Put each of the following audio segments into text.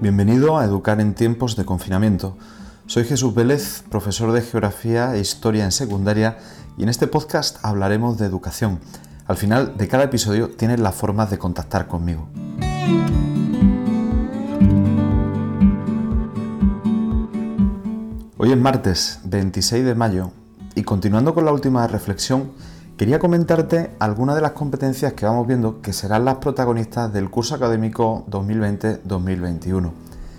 Bienvenido a Educar en tiempos de confinamiento. Soy Jesús Vélez, profesor de Geografía e Historia en secundaria, y en este podcast hablaremos de educación. Al final de cada episodio tienes las formas de contactar conmigo. Hoy es martes 26 de mayo y continuando con la última reflexión, quería comentarte algunas de las competencias que vamos viendo que serán las protagonistas del curso académico 2020-2021.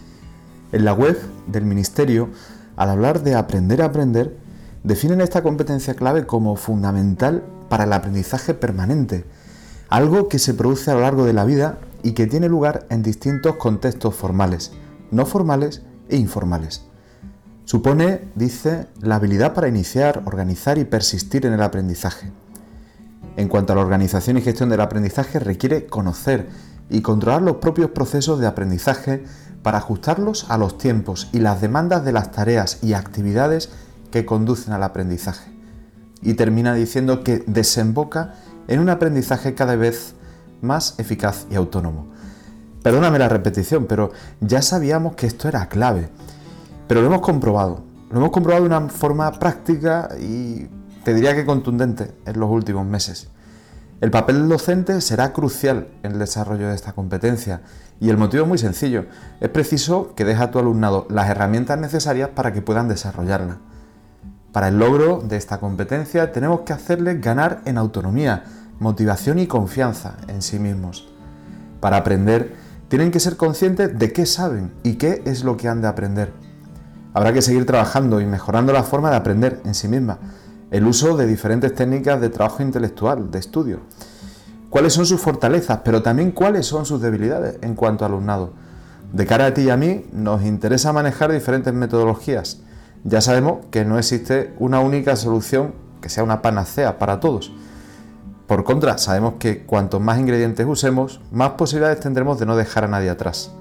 En la web del Ministerio, al hablar de aprender a aprender, definen esta competencia clave como fundamental para el aprendizaje permanente, algo que se produce a lo largo de la vida y que tiene lugar en distintos contextos formales, no formales e informales. Supone, dice, la habilidad para iniciar, organizar y persistir en el aprendizaje. En cuanto a la organización y gestión del aprendizaje, requiere conocer y controlar los propios procesos de aprendizaje para ajustarlos a los tiempos y las demandas de las tareas y actividades que conducen al aprendizaje. Y termina diciendo que desemboca en un aprendizaje cada vez más eficaz y autónomo. Perdóname la repetición, pero ya sabíamos que esto era clave. Pero lo hemos comprobado de una forma práctica y te diría que contundente en los últimos meses. El papel del docente será crucial en el desarrollo de esta competencia y el motivo es muy sencillo. Es preciso que deje a tu alumnado las herramientas necesarias para que puedan desarrollarla. Para el logro de esta competencia tenemos que hacerles ganar en autonomía, motivación y confianza en sí mismos. Para aprender tienen que ser conscientes de qué saben y qué es lo que han de aprender. Habrá que seguir trabajando y mejorando la forma de aprender en sí misma. El uso de diferentes técnicas de trabajo intelectual, de estudio. ¿Cuáles son sus fortalezas, pero también cuáles son sus debilidades en cuanto al alumnado? De cara a ti y a mí, nos interesa manejar diferentes metodologías. Ya sabemos que no existe una única solución que sea una panacea para todos. Por contra, sabemos que cuantos más ingredientes usemos, más posibilidades tendremos de no dejar a nadie atrás.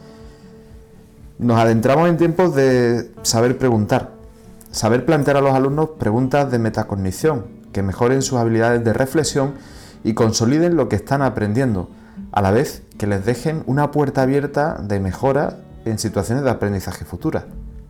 Nos adentramos en tiempos de saber preguntar, saber plantear a los alumnos preguntas de metacognición que mejoren sus habilidades de reflexión y consoliden lo que están aprendiendo, a la vez que les dejen una puerta abierta de mejora en situaciones de aprendizaje futura.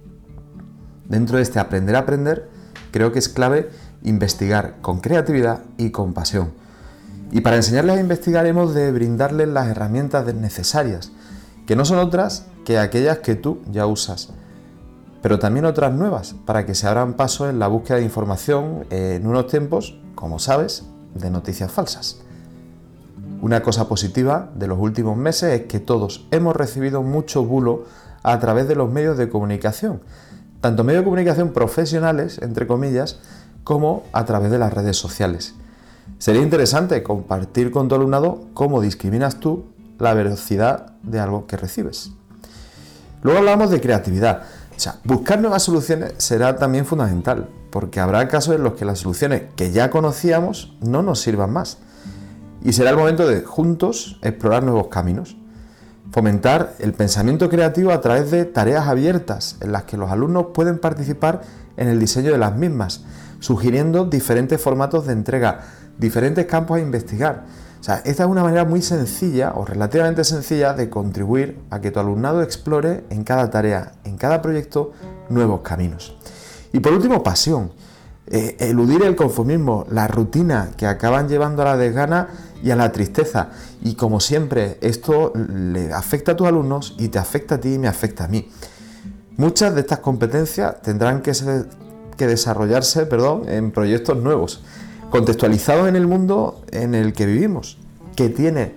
Dentro de este aprender a aprender, creo que es clave investigar con creatividad y con pasión. Y para enseñarles a investigar hemos de brindarles las herramientas necesarias, que no son otras que aquellas que tú ya usas, pero también otras nuevas para que se abran paso en la búsqueda de información en unos tiempos, como sabes, de noticias falsas. Una cosa positiva de los últimos meses es que todos hemos recibido mucho bulo a través de los medios de comunicación, tanto medios de comunicación profesionales, entre comillas, como a través de las redes sociales. Sería interesante compartir con tu alumnado cómo discriminas tú la veracidad de algo que recibes. Luego hablamos de creatividad. Buscar nuevas soluciones será también fundamental, porque habrá casos en los que las soluciones que ya conocíamos no nos sirvan más. Y será el momento de, juntos, explorar nuevos caminos. Fomentar el pensamiento creativo a través de tareas abiertas, en las que los alumnos pueden participar en el diseño de las mismas, sugiriendo diferentes formatos de entrega, diferentes campos a investigar. Esta es una manera muy sencilla o relativamente sencilla de contribuir a que tu alumnado explore en cada tarea, en cada proyecto, nuevos caminos. Y por último, pasión. Eludir el conformismo, la rutina que acaban llevando a la desgana y a la tristeza. Y como siempre, esto le afecta a tus alumnos y te afecta a ti y me afecta a mí. Muchas de estas competencias tendrán que desarrollarse en proyectos nuevos, contextualizados en el mundo en el que vivimos, que tiene,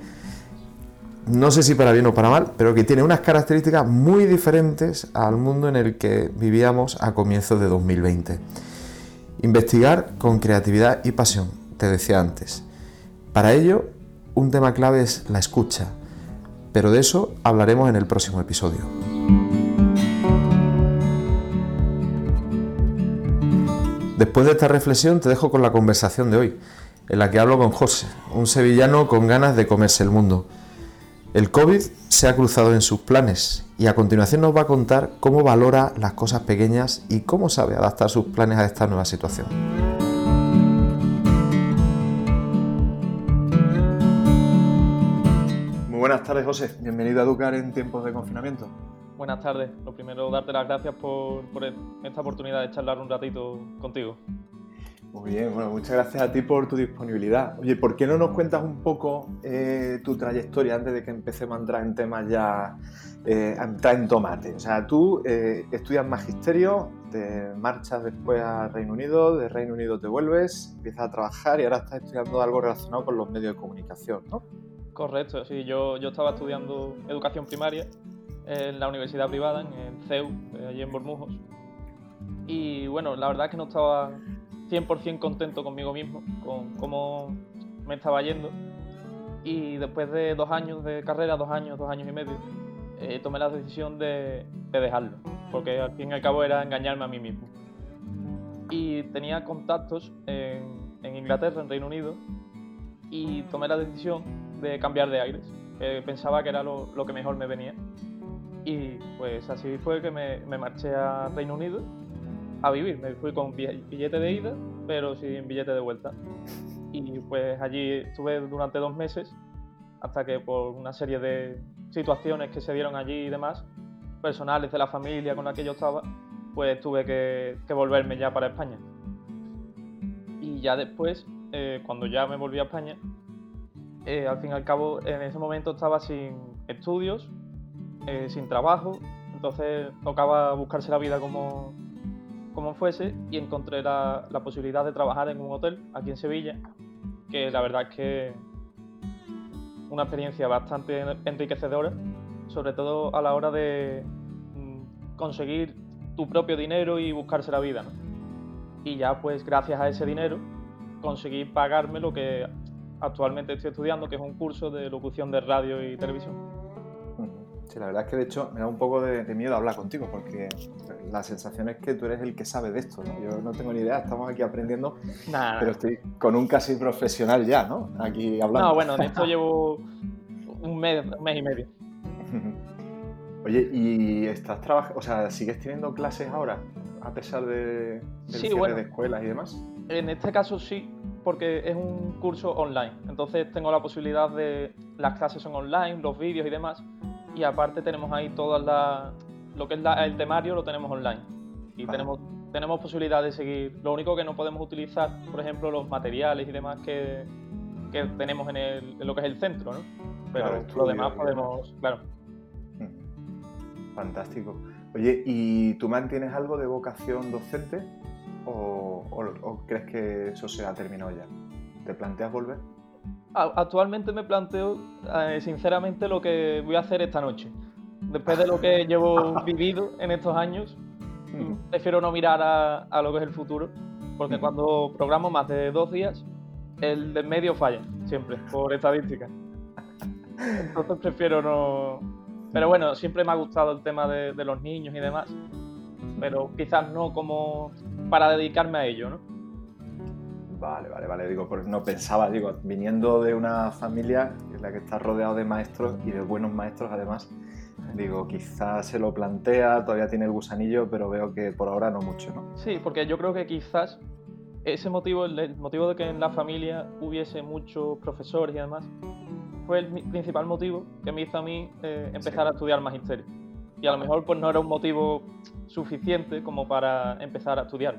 no sé si para bien o para mal, pero que tiene unas características muy diferentes al mundo en el que vivíamos a comienzos de 2020. Investigar con creatividad y pasión, te decía antes. Para ello, un tema clave es la escucha, pero de eso hablaremos en el próximo episodio. Después de esta reflexión te dejo con la conversación de hoy, en la que hablo con José, un sevillano con ganas de comerse el mundo. El COVID se ha cruzado en sus planes y a continuación nos va a contar cómo valora las cosas pequeñas y cómo sabe adaptar sus planes a esta nueva situación. Muy buenas tardes, José. Bienvenido a Educar en tiempos de confinamiento. Buenas tardes. Lo primero, darte las gracias por esta oportunidad de charlar un ratito contigo. Muy bien, bueno, muchas gracias a ti por tu disponibilidad. Oye, ¿por qué no nos cuentas un poco tu trayectoria antes de que empecemos a entrar en temas ya, a entrar en tomate? O sea, tú estudias magisterio, te marchas después a Reino Unido, de Reino Unido te vuelves, empiezas a trabajar y ahora estás estudiando algo relacionado con los medios de comunicación, ¿no? Correcto, sí. Yo estaba estudiando educación primaria en la universidad privada, en el CEU, allí en Bormujos. Y bueno, la verdad es que no estaba 100% contento conmigo mismo, con cómo me estaba yendo. Y después de 2 años de carrera, 2 años y medio, tomé la decisión de dejarlo, porque al fin y al cabo era engañarme a mí mismo. Y tenía contactos en Inglaterra, en Reino Unido, y tomé la decisión de cambiar de aires, que pensaba que era lo que mejor me venía. Y pues así fue que me marché a Reino Unido a vivir. Me fui con billete de ida, pero sin billete de vuelta. Y pues allí estuve durante 2 meses, hasta que por una serie de situaciones que se dieron allí y demás, personales de la familia con la que yo estaba, pues tuve que volverme ya para España. Y ya después, cuando ya me volví a España, al fin y al cabo, en ese momento estaba sin estudios, sin trabajo, entonces tocaba buscarse la vida como fuese, y encontré la posibilidad de trabajar en un hotel aquí en Sevilla, que la verdad es que una experiencia bastante enriquecedora, sobre todo a la hora de conseguir tu propio dinero y buscarse la vida, ¿no? Y ya pues gracias a ese dinero conseguí pagarme lo que actualmente estoy estudiando, que es un curso de locución de radio y televisión. Sí, la verdad es que de hecho me da un poco de miedo hablar contigo porque la sensación es que tú eres el que sabe de esto, ¿no? Yo no tengo ni idea, estamos aquí aprendiendo, pero Nada. estoy con un casi profesional ya, ¿no? Aquí No, hablando. bueno, en esto llevo un mes y medio. Oye, ¿y estás trabajando, o sea, sigues teniendo clases ahora, a pesar del Sí, cierre bueno, de escuelas y demás? en este caso sí, porque es un curso online. Entonces tengo la posibilidad de... Las clases son online, los vídeos y demás. Y aparte tenemos ahí lo que es el temario lo tenemos online. Y Ajá. tenemos posibilidad de seguir. Lo único que no podemos utilizar, por ejemplo, los materiales y demás que tenemos en lo que es el centro, ¿no? Claro, Pero lo demás estudios y demás. podemos, claro. Fantástico. Oye, ¿y tú mantienes algo de vocación docente o crees que eso se ha terminado ya? ¿Te planteas volver? Actualmente me planteo, sinceramente, lo que voy a hacer esta noche. Después de lo que llevo vivido en estos años, prefiero no mirar a lo que es el futuro, porque cuando programo más de 2 días, el de medio falla, siempre, por estadística. Entonces prefiero no... Pero bueno, siempre me ha gustado el tema de los niños y demás, pero quizás no como para dedicarme a ello, ¿no? Vale. Digo, porque no pensaba, digo, viniendo de una familia en la que estás rodeado de maestros y de buenos maestros además, digo, quizás se lo plantea, todavía tiene el gusanillo, pero veo que por ahora no mucho, ¿no? Sí, porque yo creo que quizás ese motivo, el motivo de que en la familia hubiese muchos profesores y demás, fue el principal motivo que me hizo a mí empezar a estudiar magisterio. Y a lo mejor pues no era un motivo suficiente como para empezar a estudiar.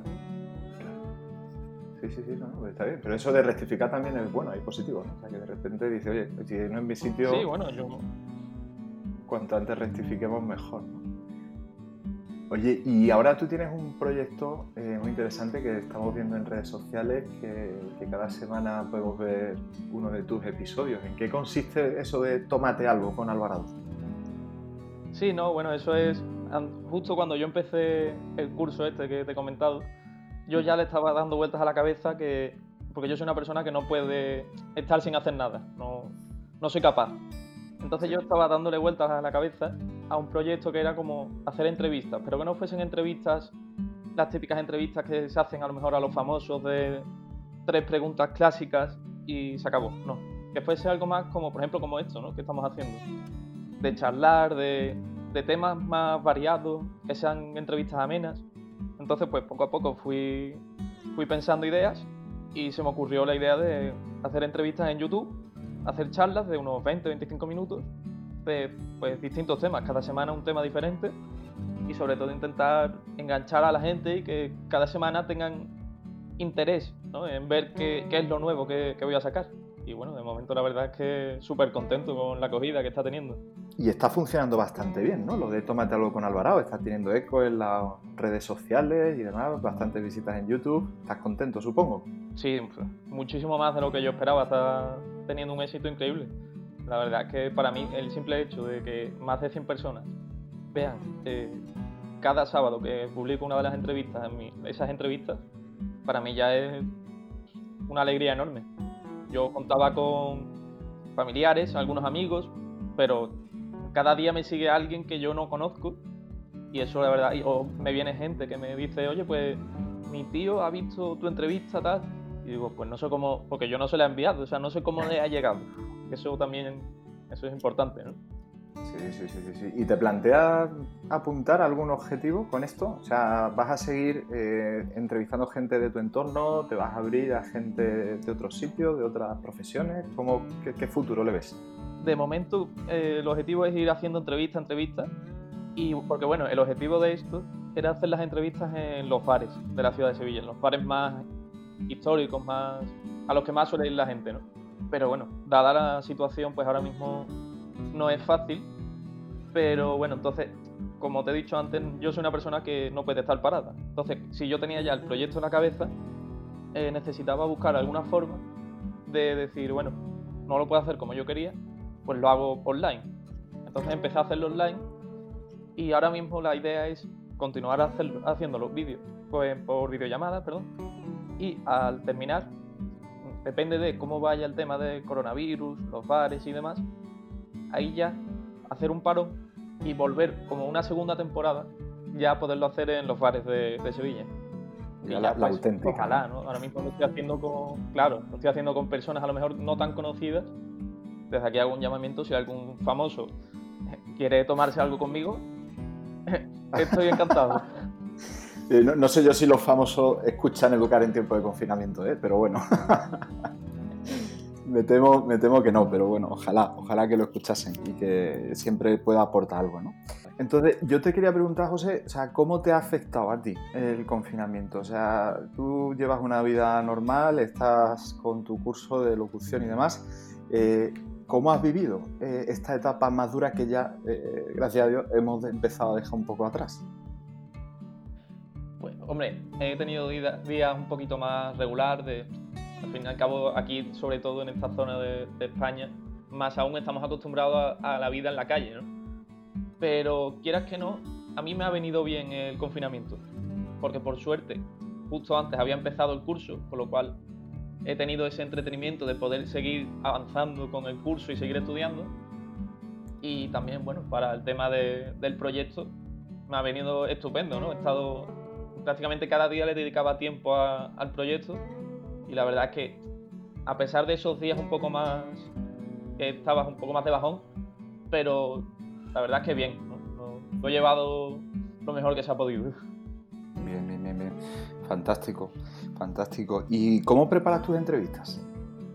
Sí, no, pues está bien. Pero eso de rectificar también es bueno y positivo, ¿no? O sea, que de repente dice, oye, si no es mi sitio, Sí, bueno, cuanto antes rectifiquemos mejor, ¿no? Oye, y ahora tú tienes un proyecto muy interesante que estamos viendo en redes sociales, que cada semana podemos ver uno de tus episodios. ¿En qué consiste eso de Tómate algo con Alvarado? Sí, no, bueno, eso es justo cuando yo empecé el curso este que te he comentado, yo ya le estaba dando vueltas a la cabeza porque yo soy una persona que no puede estar sin hacer nada, no soy capaz. Entonces yo estaba dándole vueltas a la cabeza a un proyecto que era como hacer entrevistas, pero que no fuesen entrevistas, las típicas entrevistas que se hacen a lo mejor a los famosos de 3 preguntas clásicas y se acabó, no. Que fuese algo más como, por ejemplo, como esto, ¿no? Que estamos haciendo. De charlar, de temas más variados, que sean entrevistas amenas. Entonces, pues poco a poco fui pensando ideas y se me ocurrió la idea de hacer entrevistas en YouTube, hacer charlas de unos 20-25 minutos pues distintos temas, cada semana un tema diferente, y sobre todo intentar enganchar a la gente y que cada semana tengan interés, ¿no?, en ver qué es lo nuevo que voy a sacar. Y bueno, de momento la verdad es que súper contento con la acogida que está teniendo. Y está funcionando bastante bien, ¿no? Lo de Tómate algo con Alvarado, está teniendo eco en las redes sociales y demás, bastantes visitas en YouTube. ¿Estás contento, supongo? Sí, muchísimo más de lo que yo esperaba, está teniendo un éxito increíble. La verdad es que para mí el simple hecho de que más de 100 personas vean cada sábado que publico una de las entrevistas, esas entrevistas, para mí ya es una alegría enorme. Yo contaba con familiares, algunos amigos, pero cada día me sigue alguien que yo no conozco, y eso la verdad, o me viene gente que me dice, oye, pues mi tío ha visto tu entrevista, tal, y digo, pues no sé cómo, porque yo no se la he enviado, o sea, no sé cómo le ha llegado. Eso también, eso es importante, ¿no? Sí. ¿Y te planteas apuntar algún objetivo con esto? O sea, ¿vas a seguir entrevistando gente de tu entorno? ¿Te vas a abrir a gente de otros sitios, de otras profesiones? ¿Qué futuro le ves? De momento, el objetivo es ir haciendo entrevistas, y porque bueno, el objetivo de esto era hacer las entrevistas en los bares de la ciudad de Sevilla, en los bares más históricos, más a los que más suele ir la gente, ¿no? Pero bueno, dada la situación, pues ahora mismo no es fácil, pero bueno, entonces, como te he dicho antes, yo soy una persona que no puede estar parada. Entonces, si yo tenía ya el proyecto en la cabeza, necesitaba buscar alguna forma de decir, bueno, no lo puedo hacer como yo quería, pues lo hago online. Entonces empecé a hacerlo online, y ahora mismo la idea es continuar haciendo los vídeos pues, por videollamada, perdón, y al terminar, depende de cómo vaya el tema del coronavirus, los bares y demás, ahí ya hacer un paro y volver como una segunda temporada, ya poderlo hacer en los bares de Sevilla. Ya la pues, auténtica. Ojalá, ¿no? Ahora mismo lo estoy haciendo con personas a lo mejor no tan conocidas. Desde aquí hago un llamamiento, si algún famoso quiere tomarse algo conmigo, estoy encantado. No sé yo si los famosos escuchan Educar en tiempo de confinamiento, pero bueno. me temo que no, pero bueno, ojalá que lo escuchasen y que siempre pueda aportar algo, ¿no? Entonces, yo te quería preguntar, José, o sea, ¿cómo te ha afectado a ti el confinamiento? O sea, tú llevas una vida normal, estás con tu curso de locución y demás. ¿Cómo has vivido esta etapa más dura que ya, gracias a Dios, hemos empezado a dejar un poco atrás? Pues, hombre, he tenido días un poquito más regular, al fin y al cabo aquí, sobre todo en esta zona de España, más aún estamos acostumbrados a la vida en la calle, ¿no? Pero quieras que no, a mí me ha venido bien el confinamiento, porque por suerte, justo antes había empezado el curso, con lo cual he tenido ese entretenimiento de poder seguir avanzando con el curso y seguir estudiando. Y también, bueno, para el tema del proyecto me ha venido estupendo, ¿no? He estado prácticamente cada día, le dedicaba tiempo al proyecto, y la verdad es que a pesar de esos días un poco más que estabas un poco más de bajón, pero la verdad es que bien, ¿no? Lo he llevado lo mejor que se ha podido. Bien. Fantástico. ¿Y cómo preparas tus entrevistas?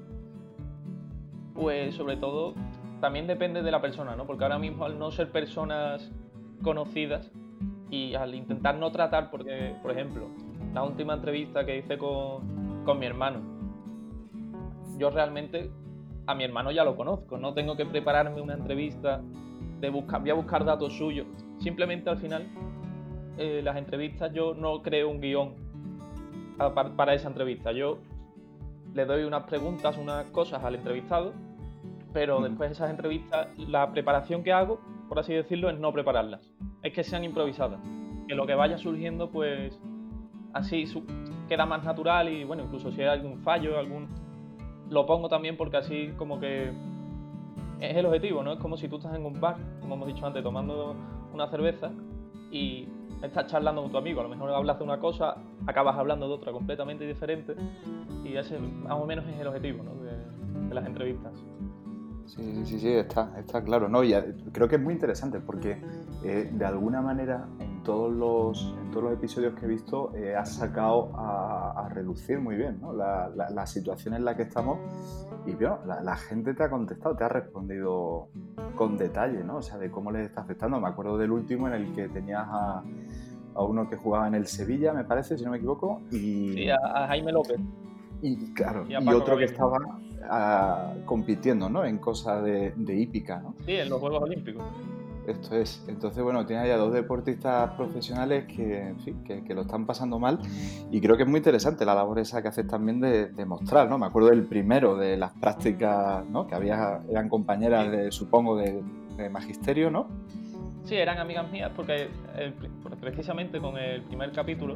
Pues sobre todo también depende de la persona, ¿no? Porque ahora mismo, al no ser personas conocidas y al intentar no tratar, porque, por ejemplo, la última entrevista que hice con mi hermano, yo realmente a mi hermano ya lo conozco, no tengo que prepararme una entrevista voy a buscar datos suyos. Simplemente al final, las entrevistas, yo no creo un guión para esa entrevista. Yo le doy unas preguntas, unas cosas al entrevistado, pero después de esas entrevistas, la preparación que hago, por así decirlo, es no prepararlas. Es que sean improvisadas. Que lo que vaya surgiendo, pues así queda más natural, y bueno, incluso si hay algún fallo, lo pongo también, porque así como que es el objetivo, ¿no? Es como si tú estás en un bar, como hemos dicho antes, tomando una cerveza y estás charlando con tu amigo. A lo mejor hablas de una cosa, acabas hablando de otra completamente diferente, y ese más o menos es el objetivo, ¿no? de las entrevistas. Sí, está claro, ¿no? Y creo que es muy interesante porque de alguna manera en en todos los episodios que he visto has sacado a reducir muy bien, ¿no? La situación en la que estamos y bueno, la gente te ha contestado, te ha respondido con detalle, ¿no? O sea, de cómo les está afectando. Me acuerdo del último en el que tenías a uno que jugaba en el Sevilla, me parece, si no me equivoco, Sí, a Jaime López. y claro, Y a y Paco otro que Gaviria. estaba compitiendo, ¿no? En cosas de hípica, ¿no? Sí, en los Juegos Olímpicos. Esto es. Entonces, bueno, tienes ya dos deportistas profesionales que, en fin, que lo están pasando mal y creo que es muy interesante la labor esa que haces también de mostrar, ¿no? Me acuerdo del primero, de las prácticas, ¿no? Que eran compañeras, supongo, de magisterio, ¿no? Sí, eran amigas mías porque precisamente con el primer capítulo,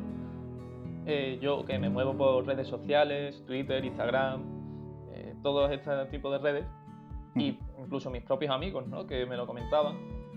yo que me muevo por redes sociales, Twitter, Instagram, todos este tipo de redes, y incluso mis propios amigos, ¿no? Que me lo comentaban,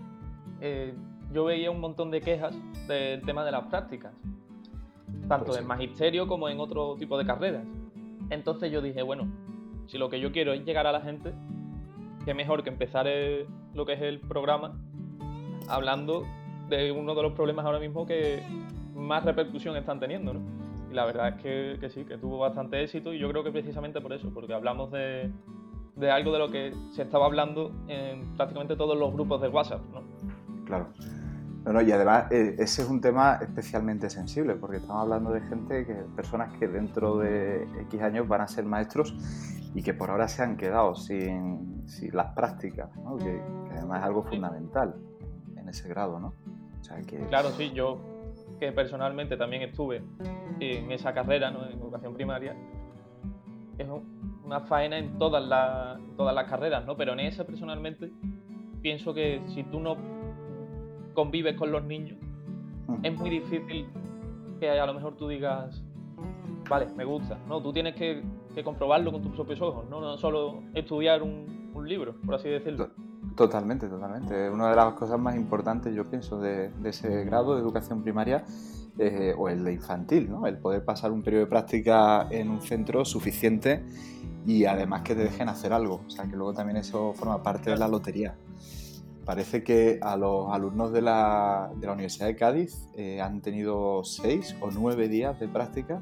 yo veía un montón de quejas del tema de las prácticas, tanto Pues en sí. magisterio como en otro tipo de carreras. Entonces yo dije, bueno, si lo que yo quiero es llegar a la gente, qué mejor que empezar lo que es el programa hablando de uno de los problemas ahora mismo que más repercusión están teniendo, ¿no? Y la verdad es que sí, que tuvo bastante éxito y yo creo que precisamente por eso, porque hablamos de algo de lo que se estaba hablando en prácticamente todos los grupos de WhatsApp, ¿no? Claro. No, y además ese es un tema especialmente sensible porque estamos hablando de personas que dentro de X años van a ser maestros y que por ahora se han quedado sin las prácticas, ¿no? Que además es algo Sí. fundamental en ese grado, ¿no? O sea que... Claro, sí, yo que personalmente también estuve en esa carrera, ¿no? En educación primaria, es una faena en todas las carreras, ¿no? Pero en esa personalmente pienso que si tú no convives con los niños, es muy difícil que a lo mejor tú digas, vale, me gusta. No, tú tienes que comprobarlo con tus propios ojos, no solo estudiar un libro, por así decirlo. Totalmente, totalmente. Una de las cosas más importantes, yo pienso, de ese grado de educación primaria o el de infantil, ¿no? El poder pasar un periodo de práctica en un centro suficiente y además que te dejen hacer algo. O sea, que luego también eso forma parte de la lotería. Parece que a los alumnos de la Universidad de Cádiz han tenido 6 o 9 días de práctica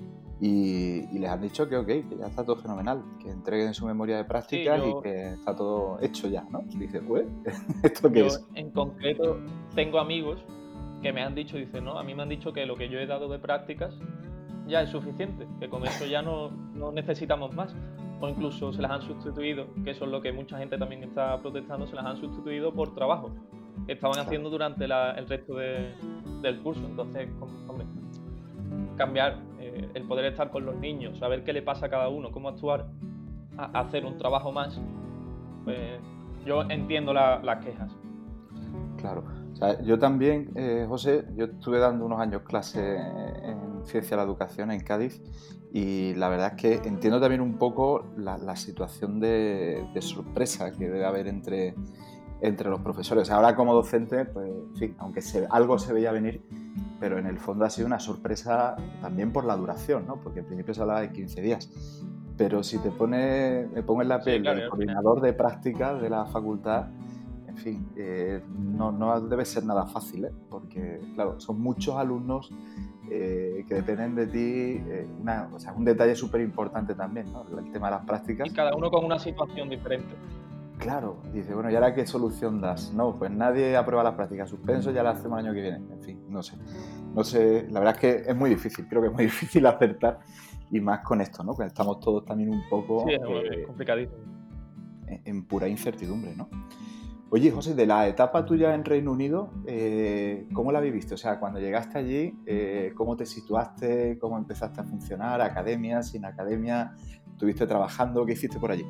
y les han dicho que ok, que ya está todo fenomenal, que entreguen su memoria de Sí, prácticas y que está todo hecho ya, ¿no? Dices, pues, ¿esto qué yo es? en concreto tengo amigos que me han dicho, dicen, no, a mí me han dicho que lo que yo he dado de prácticas ya es suficiente, que con eso ya no necesitamos más. O incluso se las han sustituido, que eso es lo que mucha gente también está protestando, se las han sustituido por trabajo que estaban Claro. haciendo durante el resto del curso. Entonces, hombre, cambiar, el poder estar con los niños, saber qué le pasa a cada uno, cómo actuar, a hacer un trabajo más, pues yo entiendo las quejas. Claro. O sea, yo también, José, yo estuve dando unos años clase en Ciencia de la Educación en Cádiz y la verdad es que entiendo también un poco la situación de sorpresa que debe haber entre los profesores. Ahora como docente, pues sí, aunque algo se veía venir, pero en el fondo ha sido una sorpresa también por la duración, ¿no? Porque al principio se hablaba de 15 días. Pero si me pongo en la Sí, piel claro, y del al final, coordinador de prácticas de la facultad, en fin, no debe ser nada fácil, ¿eh? Porque, claro, son muchos alumnos que dependen de ti. O sea, un detalle súper importante también, ¿no? El tema de las y prácticas. cada uno con una situación diferente. Claro, dice, bueno, ¿y ahora qué solución das? No, pues nadie aprueba las prácticas, suspenso, ya las hacemos el año que viene. En fin, no sé. No sé, la verdad es que es muy difícil, creo que es muy difícil acertar y más con esto, ¿no? Que estamos todos también un Sí, poco es complicadísimo. en pura incertidumbre, ¿no? Oye, José, de la etapa tuya en Reino Unido, ¿cómo la viviste? O sea, cuando llegaste allí, ¿cómo te situaste? ¿Cómo empezaste a funcionar? ¿Academia? ¿Sin academia? ¿Estuviste trabajando? ¿Qué hiciste por allí?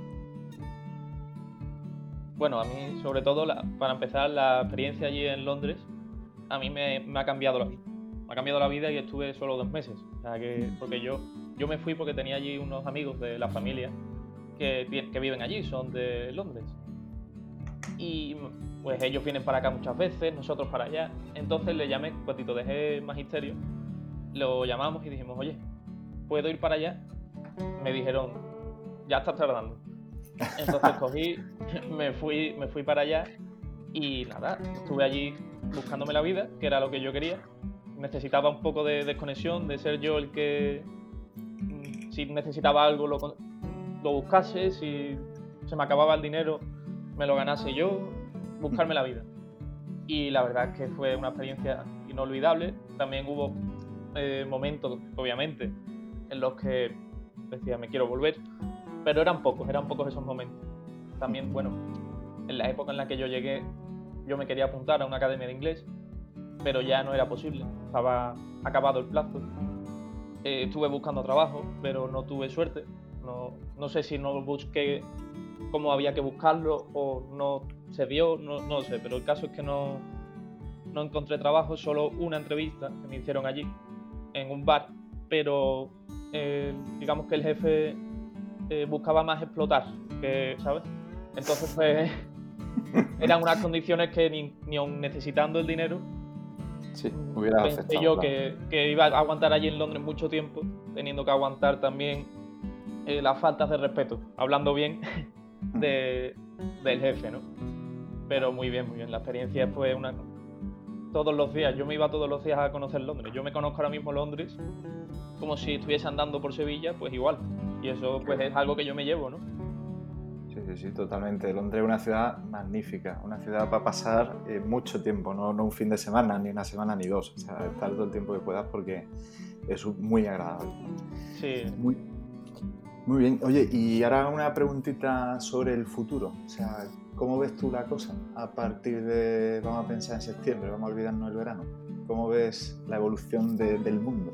Bueno, a mí, sobre todo, para empezar, la experiencia allí en Londres, a mí me ha cambiado la vida. Me ha cambiado la vida y estuve solo 2 meses. O sea, porque yo me fui porque tenía allí unos amigos de la familia que viven allí, son de Londres. Y pues ellos vienen para acá muchas veces, nosotros para allá. Entonces le llamé, cuando dejé el magisterio, lo llamamos y dijimos, oye, ¿puedo ir para allá? Me dijeron, ya estás tardando. Entonces cogí, me fui para allá y nada, estuve allí buscándome la vida, que era lo que yo quería. Necesitaba un poco de desconexión, de ser yo el que, si necesitaba algo, lo buscase, si se me acababa el dinero, me lo ganase yo, buscarme la vida. Y la verdad es que fue una experiencia inolvidable. También hubo momentos, obviamente, en los que decía, me quiero volver, pero eran pocos esos momentos. También, bueno, en la época en la que yo llegué, yo me quería apuntar a una academia de inglés, pero ya no era posible, estaba acabado el plazo. Estuve buscando trabajo, pero no tuve suerte. No sé si no busqué como había que buscarlo o no se dio, no lo sé, pero el caso es que no encontré trabajo, solo una entrevista que me hicieron allí, en un bar, pero digamos que el jefe buscaba más explotar, ¿sabes? Entonces pues eran unas condiciones que ni aun necesitando el dinero, sí, hubiera pensé aceptado, yo claro. que iba a aguantar allí en Londres mucho tiempo, teniendo que aguantar también las faltas de respeto, hablando bien del jefe, ¿no? Pero muy bien, la experiencia fue todos los días, yo me iba todos los días a conocer Londres. Yo me conozco ahora mismo Londres como si estuviese andando por Sevilla, pues igual. Y eso pues es algo que yo me llevo, ¿no? Sí, totalmente. Londres es una ciudad magnífica, una ciudad para pasar mucho tiempo, no un fin de semana, ni una semana, ni dos. O sea, estar todo el tiempo que puedas porque es muy agradable. Sí. Muy bien. Oye, y ahora una preguntita sobre el futuro. O sea, ¿cómo ves tú la cosa a partir de, vamos a pensar en septiembre, vamos a olvidarnos del verano? ¿Cómo ves la evolución del mundo?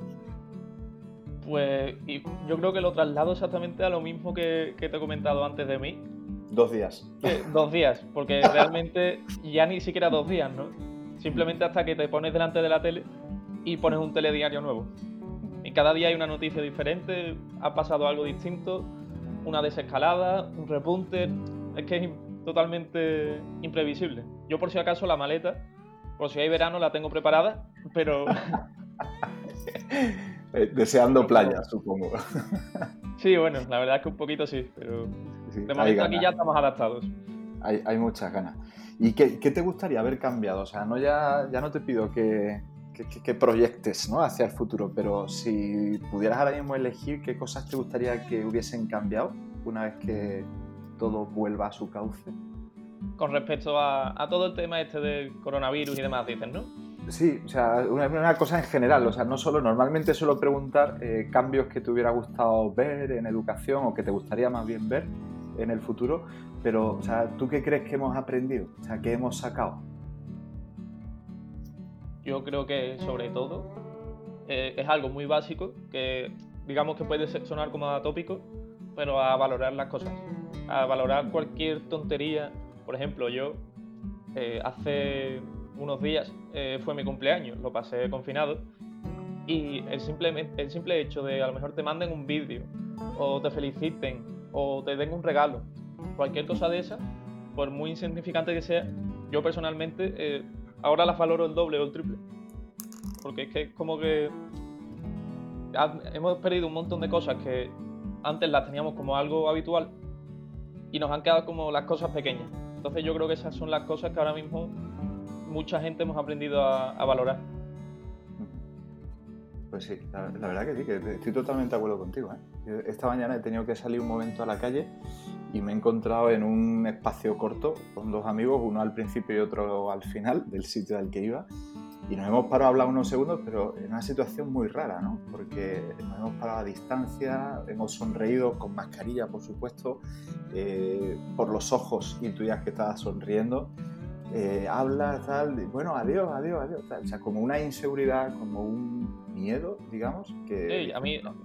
Pues yo creo que lo traslado exactamente a lo mismo que te he comentado antes de mí. 2 días. 2 días, porque realmente ya ni siquiera 2 días, ¿no? Simplemente hasta que te pones delante de la tele y pones un telediario nuevo. Y cada día hay una noticia diferente, ha pasado algo distinto, una desescalada, un repunte. Es que es totalmente imprevisible. Yo por si acaso la maleta, por si hay verano, la tengo preparada, pero... Deseando pero playa, como... supongo. Sí, bueno, la verdad es que un poquito sí, pero Sí, de hay momento aquí ganas, ya estamos adaptados. hay muchas ganas. ¿Y qué te gustaría haber cambiado? O sea, ya no te pido que proyectes, ¿no?, hacia el futuro, pero si pudieras ahora mismo elegir qué cosas te gustaría que hubiesen cambiado una vez que todo vuelva a su cauce. Con respecto a todo el tema este del coronavirus y demás, dices, ¿no? Sí, o sea, una cosa en general, o sea, no solo, normalmente suelo preguntar cambios que te hubiera gustado ver en educación o que te gustaría más bien ver en el futuro, pero, o sea, ¿tú qué crees que hemos aprendido? O sea, ¿qué hemos sacado? Yo creo que sobre todo es algo muy básico que digamos que puede sonar como atópico, pero a valorar las cosas, a valorar cualquier tontería. Por ejemplo, yo hace unos días fue mi cumpleaños, lo pasé confinado y el simple hecho de a lo mejor te manden un vídeo o te feliciten o te den un regalo, cualquier cosa de esa, por muy insignificante que sea, yo personalmente ahora las valoro el doble o el triple, porque es que es como que hemos perdido un montón de cosas que antes las teníamos como algo habitual y nos han quedado como las cosas pequeñas. Entonces yo creo que esas son las cosas que ahora mismo mucha gente hemos aprendido a valorar. Pues sí, la verdad que sí, que estoy totalmente de acuerdo contigo, ¿eh? Esta mañana he tenido que salir un momento a la calle y me he encontrado en un espacio corto con dos amigos, uno al principio y otro al final del sitio al que iba, y nos hemos parado a hablar unos segundos, pero en una situación muy rara, ¿no? Porque nos hemos parado a distancia, hemos sonreído con mascarilla, por supuesto, por los ojos intuías que estabas sonriendo. Habla, tal, bueno, adiós, tal. O sea, como una inseguridad, como un miedo, digamos, que Sí, dices, bueno,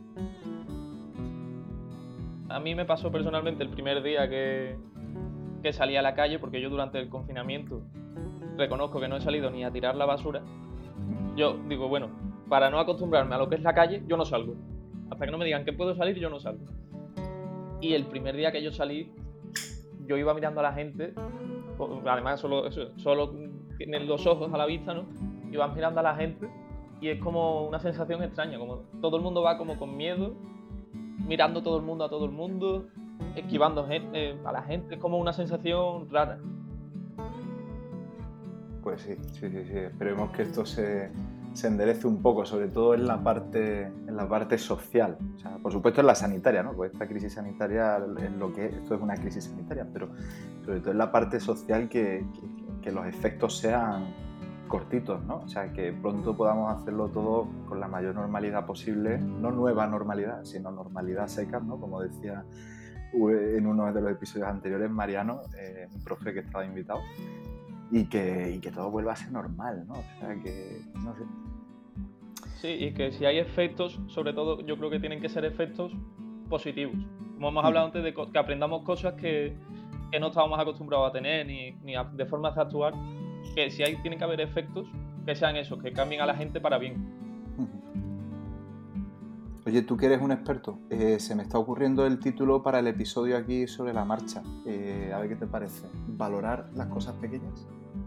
a mí me pasó personalmente el primer día que salí a la calle, porque yo durante el confinamiento reconozco que no he salido ni a tirar la basura. Yo digo, bueno, para no acostumbrarme a lo que es la calle, yo no salgo. Hasta que no me digan que puedo salir, yo no salgo. Y el primer día que yo salí, yo iba mirando a la gente, además solo en los ojos a la vista, ¿no? Ibas mirando a la gente y es como una sensación extraña, como todo el mundo va como con miedo, mirando todo el mundo a todo el mundo, esquivando a la gente, es como una sensación rara. Pues sí. Esperemos que esto se enderece un poco, sobre todo en la parte social. O sea, por supuesto en la sanitaria, ¿no? Pues esta crisis sanitaria es lo que es, esto es una crisis sanitaria, pero sobre todo en la parte social que los efectos sean cortitos, ¿no? O sea, que pronto podamos hacerlo todo con la mayor normalidad posible, no nueva normalidad, sino normalidad seca, ¿no? Como decía en uno de los episodios anteriores Mariano, un profe que estaba invitado, y que todo vuelva a ser normal, ¿no? O sea, que, no sé. Sí, y que si hay efectos, sobre todo yo creo que tienen que ser efectos positivos. Como hemos hablado antes, de que aprendamos cosas que no estábamos acostumbrados a tener, ni de formas de actuar, que si hay, tienen que haber efectos que sean esos, que cambien a la gente para bien. Oye, tú que eres un experto, se me está ocurriendo el título para el episodio aquí sobre la marcha. A ver qué te parece. ¿Valorar las cosas pequeñas?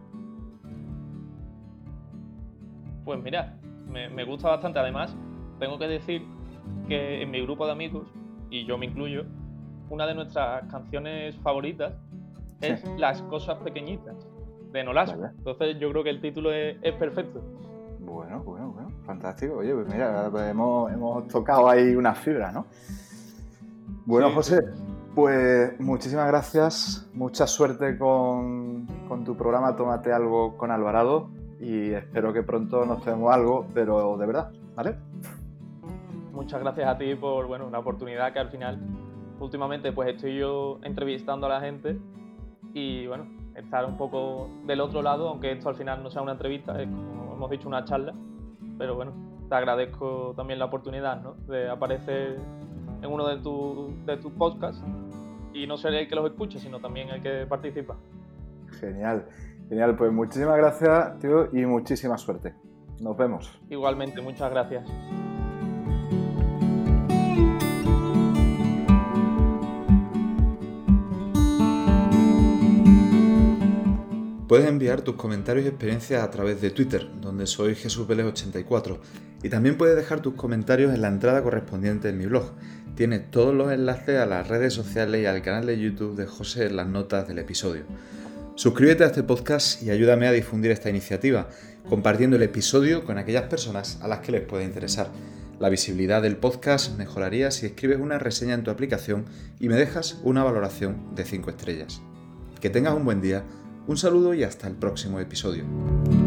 Pues mira, me gusta bastante. Además, tengo que decir que en mi grupo de amigos, y yo me incluyo, una de nuestras canciones favoritas es Las cosas pequeñitas, de Nolasco. Vale. Entonces yo creo que el título es perfecto. Bueno, fantástico. Oye, pues mira, pues hemos tocado ahí una fibra, ¿no? Bueno, sí, José, pues muchísimas gracias, mucha suerte con tu programa Tómate Algo con Alvarado, y espero que pronto nos tomemos algo, pero de verdad, ¿vale? Muchas gracias a ti por, la oportunidad que al final, últimamente, pues estoy yo entrevistando a la gente y, estar un poco del otro lado, aunque esto al final no sea una entrevista, es como hemos dicho, una charla, pero te agradezco también la oportunidad, ¿no?, de aparecer en uno de tus podcasts, y no ser el que los escuche, sino también el que participa. Genial, pues muchísimas gracias, tío, y muchísima suerte. Nos vemos. Igualmente, muchas gracias. Puedes enviar tus comentarios y experiencias a través de Twitter, donde soy JesusVélez84, y también puedes dejar tus comentarios en la entrada correspondiente en mi blog. Tienes todos los enlaces a las redes sociales y al canal de YouTube de José en las notas del episodio. Suscríbete a este podcast y ayúdame a difundir esta iniciativa, compartiendo el episodio con aquellas personas a las que les pueda interesar. La visibilidad del podcast mejoraría si escribes una reseña en tu aplicación y me dejas una valoración de 5 estrellas. Que tengas un buen día. Un saludo y hasta el próximo episodio.